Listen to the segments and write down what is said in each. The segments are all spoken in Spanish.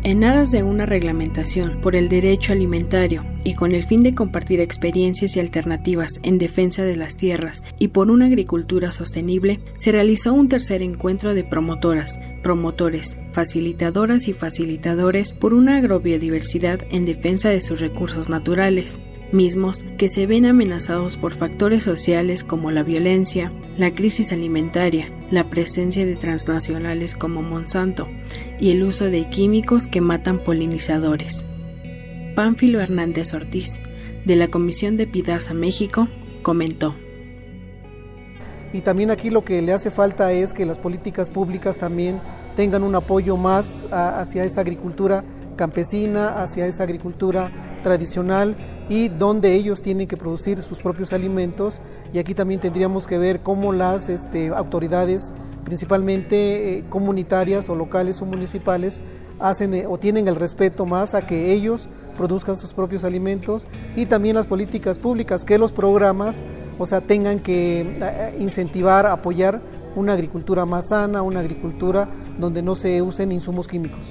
En aras de una reglamentación por el derecho alimentario y con el fin de compartir experiencias y alternativas en defensa de las tierras y por una agricultura sostenible, se realizó un tercer encuentro de promotoras, promotores, facilitadoras y facilitadores por una agrobiodiversidad en defensa de sus recursos naturales, mismos que se ven amenazados por factores sociales como la violencia, la crisis alimentaria, la presencia de transnacionales como Monsanto y el uso de químicos que matan polinizadores. Pánfilo Hernández Ortiz, de la Comisión de Pidaza México, comentó. Y también aquí lo que le hace falta es que las políticas públicas también tengan un apoyo más hacia esta agricultura campesina, hacia esa agricultura tradicional y donde ellos tienen que producir sus propios alimentos, y aquí también tendríamos que ver cómo las autoridades, principalmente comunitarias o locales o municipales, hacen o tienen el respeto más a que ellos produzcan sus propios alimentos, y también las políticas públicas, que los programas, tengan que incentivar, apoyar una agricultura más sana, una agricultura donde no se usen insumos químicos.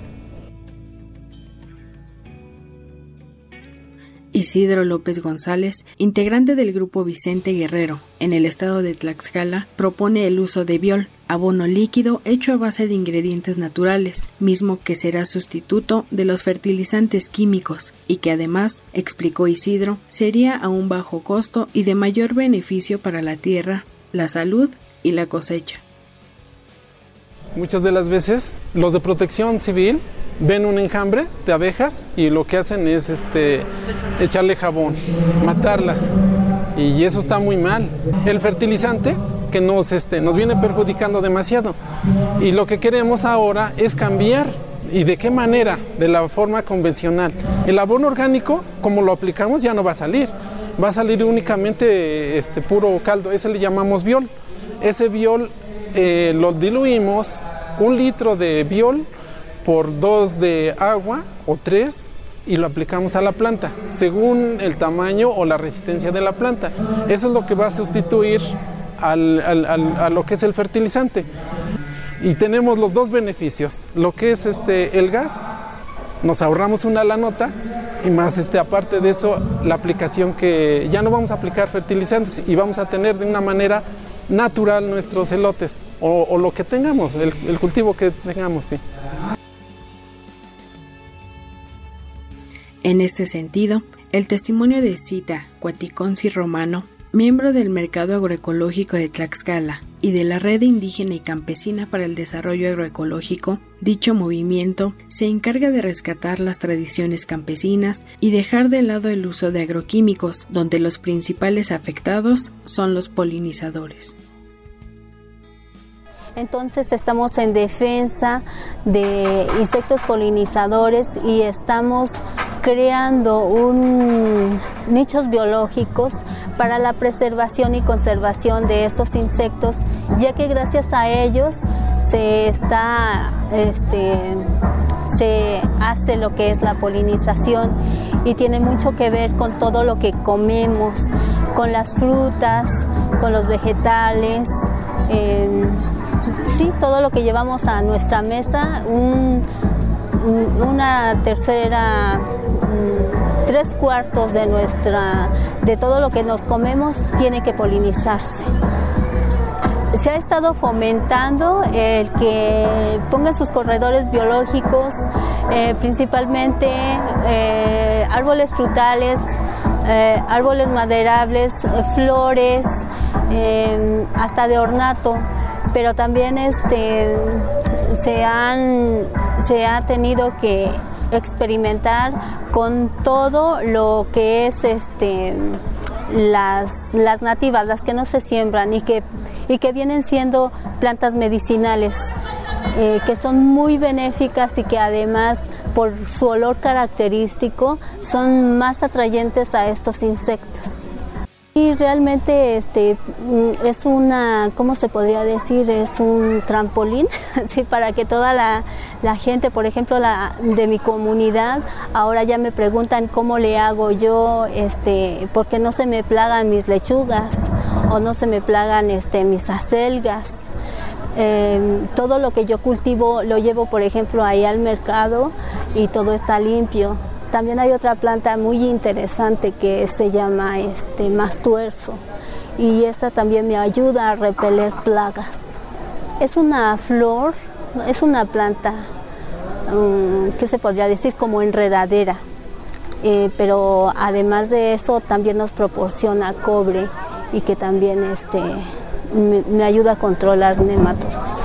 Isidro López González, integrante del Grupo Vicente Guerrero, en el estado de Tlaxcala, propone el uso de biol, abono líquido hecho a base de ingredientes naturales, mismo que será sustituto de los fertilizantes químicos y que además, explicó Isidro, sería a un bajo costo y de mayor beneficio para la tierra, la salud y la cosecha. Muchas de las veces los de protección civil ven un enjambre de abejas y lo que hacen es echarle jabón, matarlas, y eso está muy mal. El fertilizante que nos viene perjudicando demasiado, y lo que queremos ahora es cambiar. ¿Y de qué manera? De la forma convencional. El abono orgánico, como lo aplicamos, ya no va a salir únicamente puro caldo, ese le llamamos biol. Ese biol lo diluimos, 1 litro de biol por 2 de agua o 3, y lo aplicamos a la planta según el tamaño o la resistencia de la planta. Eso es lo que va a sustituir a lo que es el fertilizante, y tenemos los dos beneficios. Lo que es el gas, nos ahorramos una lanota, y más aparte de eso, la aplicación, que ya no vamos a aplicar fertilizantes y vamos a tener de una manera natural nuestros elotes o lo que tengamos, el cultivo que tengamos, sí. En este sentido, el testimonio de Cita Cuaticonsi Romano, miembro del Mercado Agroecológico de Tlaxcala y de la Red Indígena y Campesina para el Desarrollo Agroecológico, dicho movimiento se encarga de rescatar las tradiciones campesinas y dejar de lado el uso de agroquímicos, donde los principales afectados son los polinizadores. Entonces estamos en defensa de insectos polinizadores y estamos creando nichos biológicos para la preservación y conservación de estos insectos, ya que gracias a ellos se hace lo que es la polinización, y tiene mucho que ver con todo lo que comemos, con las frutas, con los vegetales, sí, todo lo que llevamos a nuestra mesa, una tercera, 3/4 de todo lo que nos comemos tiene que polinizarse. Se ha estado fomentando el que pongan sus corredores biológicos, principalmente árboles frutales, árboles maderables, flores, hasta de ornato, pero también se ha tenido que experimentar con todo lo que es las nativas, las que no se siembran y que vienen siendo plantas medicinales, que son muy benéficas y que además por su olor característico son más atrayentes a estos insectos. Y realmente es una, ¿cómo se podría decir? Es un trampolín, ¿sí? Para que toda la gente, por ejemplo, de mi comunidad, ahora ya me preguntan cómo le hago yo, porque no se me plagan mis lechugas o no se me plagan mis acelgas. Todo lo que yo cultivo lo llevo, por ejemplo, ahí al mercado y todo está limpio. También hay otra planta muy interesante que se llama mastuerzo, y esta también me ayuda a repeler plagas. Es una flor, es una planta, ¿qué se podría decir? Como enredadera, pero además de eso también nos proporciona cobre y que también me ayuda a controlar nematodos.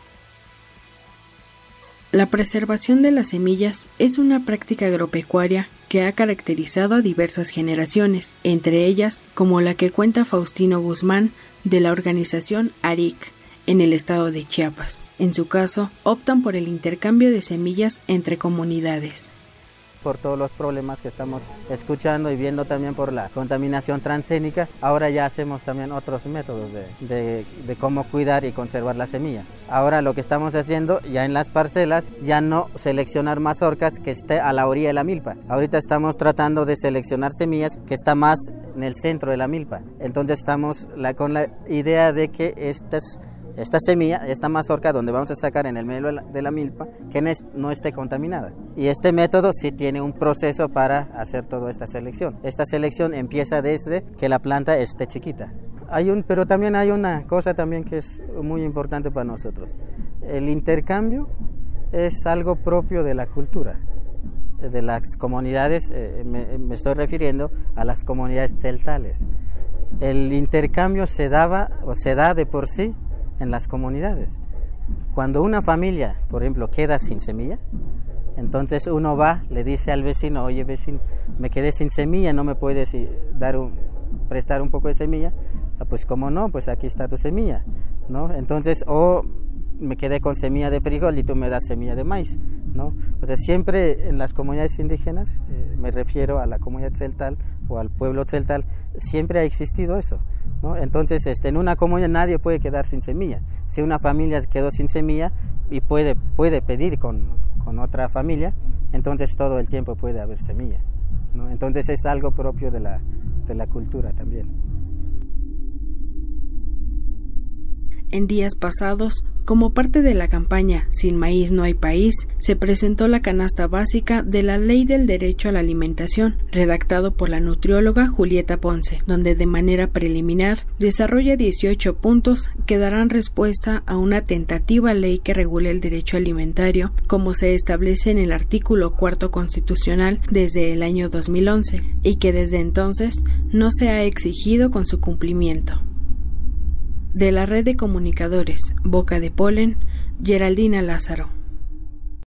La preservación de las semillas es una práctica agropecuaria que ha caracterizado a diversas generaciones, entre ellas como la que cuenta Faustino Guzmán de la organización ARIC en el estado de Chiapas. En su caso, optan por el intercambio de semillas entre comunidades. Por todos los problemas que estamos escuchando y viendo también por la contaminación transgénica, ahora ya hacemos también otros métodos de cómo cuidar y conservar la semilla. Ahora lo que estamos haciendo ya en las parcelas, ya no seleccionar mazorcas que esté a la orilla de la milpa. Ahorita estamos tratando de seleccionar semillas que está más en el centro de la milpa. Entonces estamos con la idea de que esta semilla, esta mazorca donde vamos a sacar en el medio de la milpa, que no esté contaminada. Y este método sí tiene un proceso para hacer toda esta selección. Esta selección empieza desde que la planta esté chiquita. Pero también hay una cosa también que es muy importante para nosotros. El intercambio es algo propio de la cultura, de las comunidades, me estoy refiriendo a las comunidades celtales. El intercambio se daba o se da de por sí en las comunidades. Cuando una familia, por ejemplo, queda sin semilla, entonces uno va, le dice al vecino: oye vecino, me quedé sin semilla, ¿no me puedes prestar un poco de semilla? Pues cómo no, pues aquí está tu semilla, ¿no? Entonces, o me quedé con semilla de frijol y tú me das semilla de maíz, ¿no? O sea, siempre en las comunidades indígenas, me refiero a la comunidad celtal o al pueblo celtal, siempre ha existido eso, ¿no? Entonces, en una comunidad nadie puede quedar sin semilla. Si una familia quedó sin semilla y puede pedir con otra familia, entonces todo el tiempo puede haber semilla, ¿no? Entonces es algo propio de la cultura también. En días pasados, como parte de la campaña Sin maíz no hay país, se presentó la canasta básica de la Ley del Derecho a la Alimentación, redactado por la nutrióloga Julieta Ponce, donde de manera preliminar desarrolla 18 puntos que darán respuesta a una tentativa ley que regule el derecho alimentario, como se establece en el artículo 4 constitucional desde el año 2011, y que desde entonces no se ha exigido con su cumplimiento. De la red de comunicadores Boca de Polen, Geraldina Lázaro.